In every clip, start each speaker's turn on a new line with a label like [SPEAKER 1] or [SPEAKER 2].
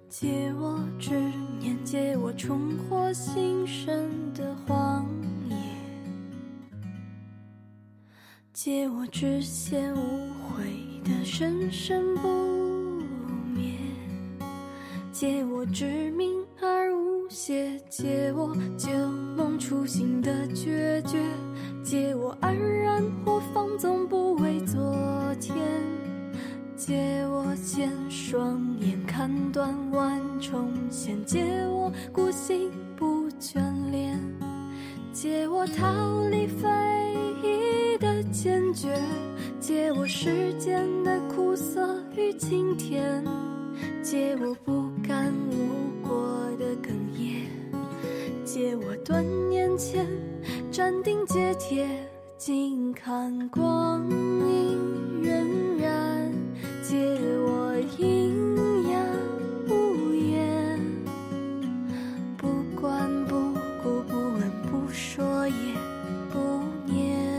[SPEAKER 1] 借我执念，借我重获新生的荒野，借我只羡无悔的生生不灭，借我执迷而无邪，借我旧梦初醒的决绝，借我安然或放纵不为昨天，借我见双眼看断万重线，借我孤行不眷恋，借我逃离非议的坚决，借我世间的苦涩与今天，借我不甘无果的哽咽，借我断念前斩钉截铁，静看光阴荏苒，借我阴阳无言，不管不顾不问不说也不念，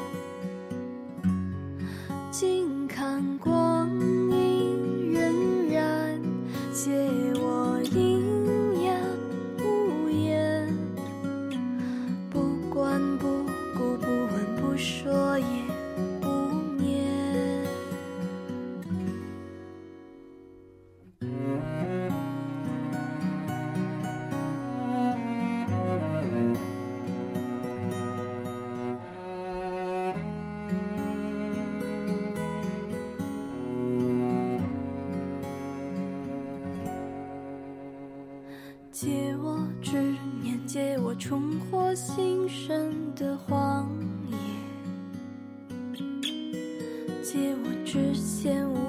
[SPEAKER 1] 静看光阴荏苒，借我阴阳无言，不管不顾不问不说也不念。借我执念，借我重获新生的荒野，借我只羡无